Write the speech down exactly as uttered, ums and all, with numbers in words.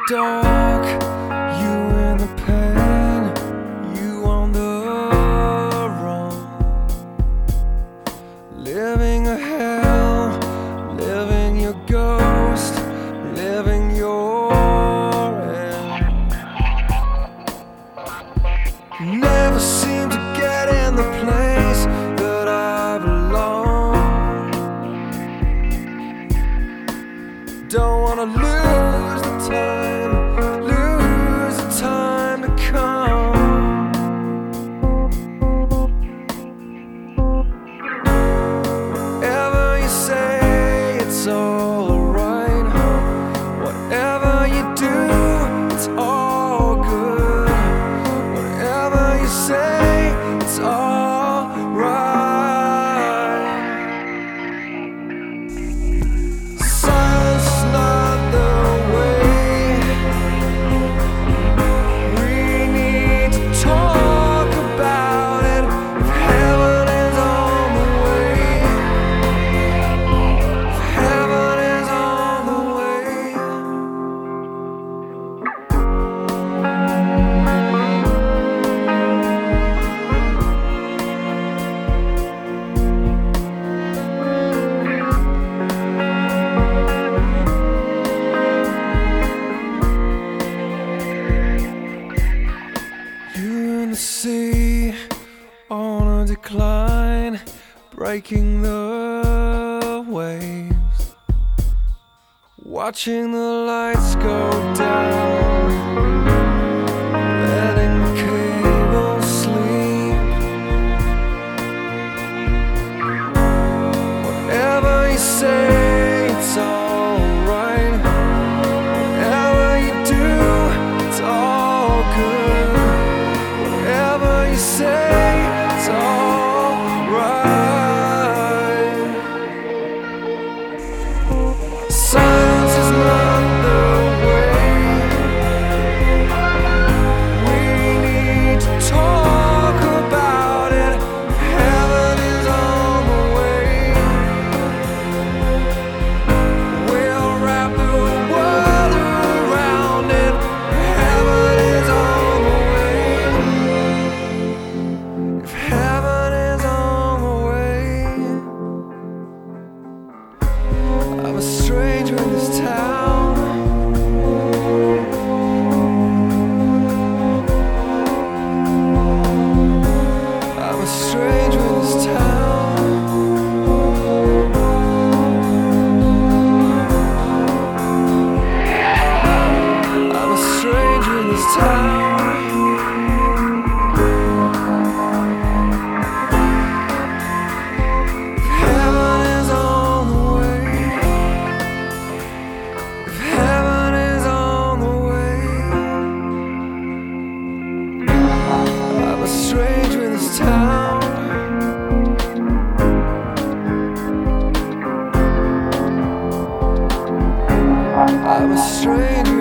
dark, you in the pain, you on the run, living a hell, living your ghost, living your end. Never seem to get in the place that I belong. Don't wanna lose the time, lose the time to come. Whatever you say, it's alright. Whatever you do, it's all good. Whatever you say, it's alright. The sea on a decline, breaking the waves, watching the lights go down, letting the cable sleep. Whatever you say, it's alright. Whatever you do, it's all good. Whatever you say, it's alright. Silence is not the way. We need to talk about it. Heaven is on the way. We'll wrap the world around it. Heaven is on the way. I'm a stranger in this town. I'm a stranger in this town. I'm a stranger in this town. I'm a stranger in this town. I'm a stranger.